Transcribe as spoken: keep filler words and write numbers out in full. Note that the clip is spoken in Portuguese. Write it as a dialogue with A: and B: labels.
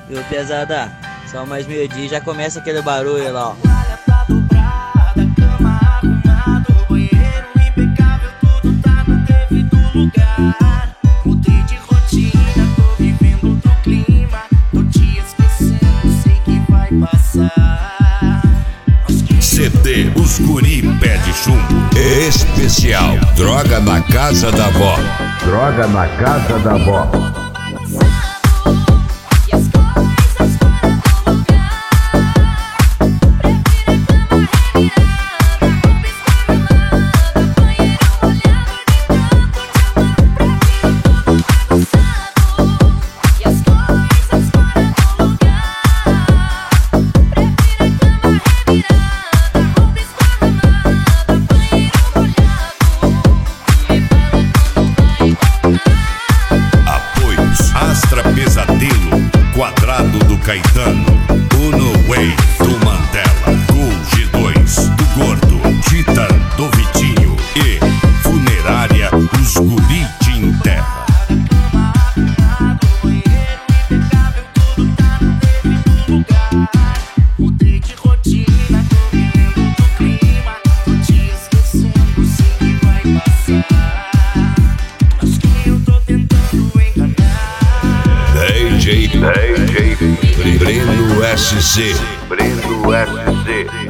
A: Viu, pesada? Só mais meio-dia e já começa aquele barulho lá, ó.
B: Toalha tá dobrada, cama arrumada, banheiro impecável, tudo tá no devido lugar. Mudei de rotina, tô vivendo outro clima, tô te esquecendo, sei que vai passar.
C: C D Os Guri Pede Chumbo especial Droga na Casa da Vó. Droga na Casa da Vó. Astra Pesadelo, Quadrado do Caetano, Uno Way do Mandela, Gol G dois do Gordo, Titan do Vitinho e Funerária Os Guri de Enterra.
B: Mudei de rotina, tô vivendo outro clima, tô te esquecendo, sei que vai passar. Acho que eu tô tentando enganar.
C: D J, D J Breno S C,
D: Breno S C.